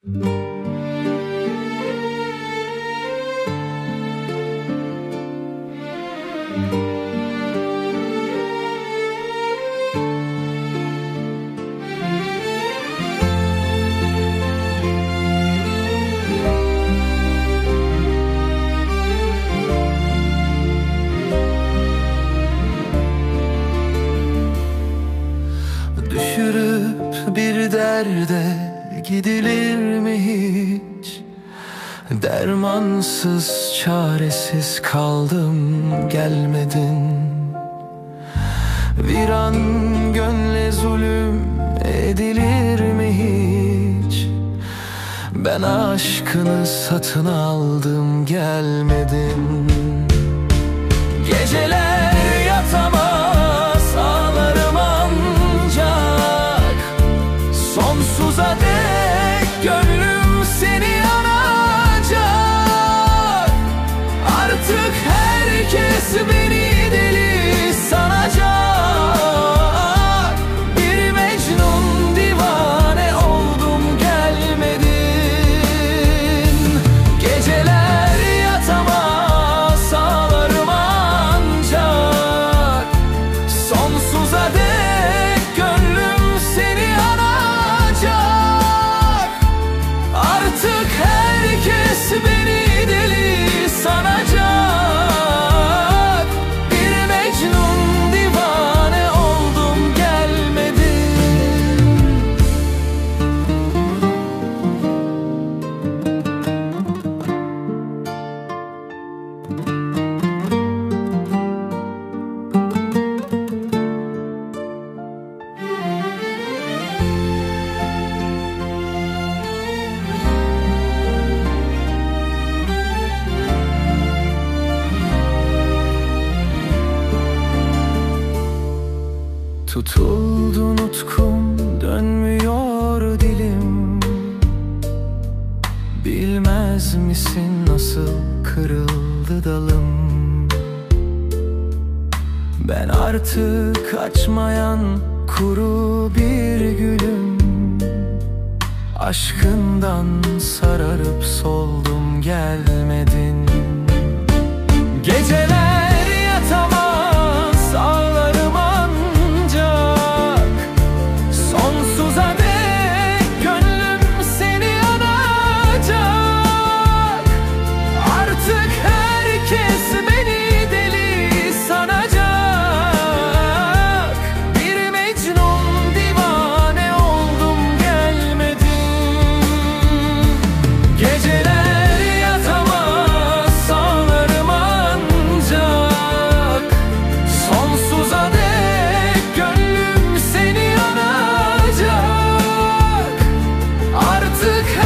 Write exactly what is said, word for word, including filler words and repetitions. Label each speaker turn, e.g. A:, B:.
A: Düşürüp bir derde gidilir mi hiç? Dermansız, çaresiz kaldım, gelmedin. Bir an gönle zulüm edilir mi hiç? Ben aşkını satın aldım, gelmedin. Geceler yatamaz, ağlarım ancak sonsuza dek gönlüm seni anacak. Artık herkes beni deli sanacak. Bir Mecnun divane oldum, gelmedin. Geceler yatamaz, ağlarım ancak sonsuza dek gönlüm seni anacak. Artık herkes beni deli sanacak. Bir Mecnun divane oldum, gelmedin. Tutuldu nutkum, dönmüyor dilim. Bilmez misin nasıl kırıldı dalım? Ben artık açmayan kuru bir gülüm. Aşkından sararıp soldum, gelmedin. Geceler yatamaz, ağlarım ancak sonsuza dek gönlüm seni anacak. Artık herkes beni deli sanacak. Bir Mecnun divane oldum, gelmedin. Geceler yatamaz, ağlarım ancak sonsuza dek gönlüm seni anacak. Artık